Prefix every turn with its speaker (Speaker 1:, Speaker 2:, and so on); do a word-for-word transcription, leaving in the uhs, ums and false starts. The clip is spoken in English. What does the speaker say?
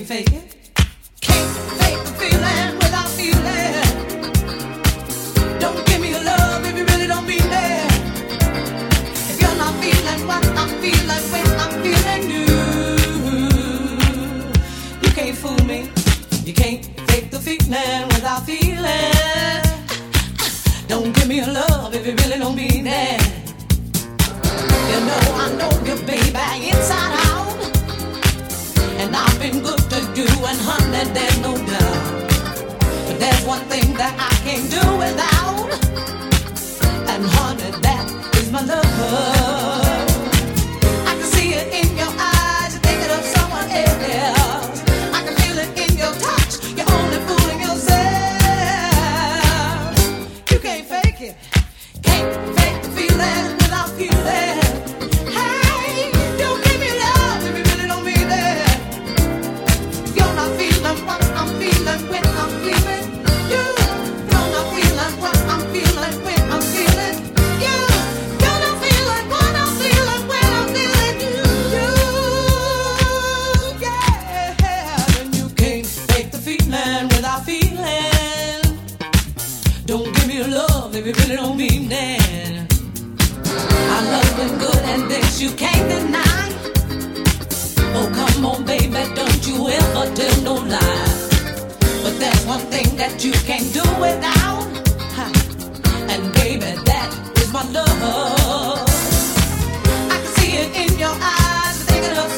Speaker 1: fake it. Can't fake the feeling without feeling. Don't give me your love if you really don't mean it. If you're not feeling what I'm feeling when I'm feeling you, you can't fool me. You can't fake the feeling without feeling. Don't give me your love if you really don't mean it. You know I know you, baby, inside out. And I've been good to you, and honey, there's no doubt. But there's one thing that I can't do without, and honey, that is my love. I can see it in your eyes, you're thinking of someone else. I can feel it in your touch, you're only fooling yourself. You can't fake it, can't fake the feeling without feeling. When I'm feeling you, you're not feeling what I'm feeling when I'm feeling you. You're not feeling what I'm feeling when I'm feeling you. Yeah, and you can't fake the feeling without feeling. Don't give me your love if you really don't mean it. Our love's been good and this you can't deny. Oh, come on, baby, don't you ever tell no lie. But there's one thing that you can't do without, huh? And baby, that is my love. I can see it in your eyes, thinking of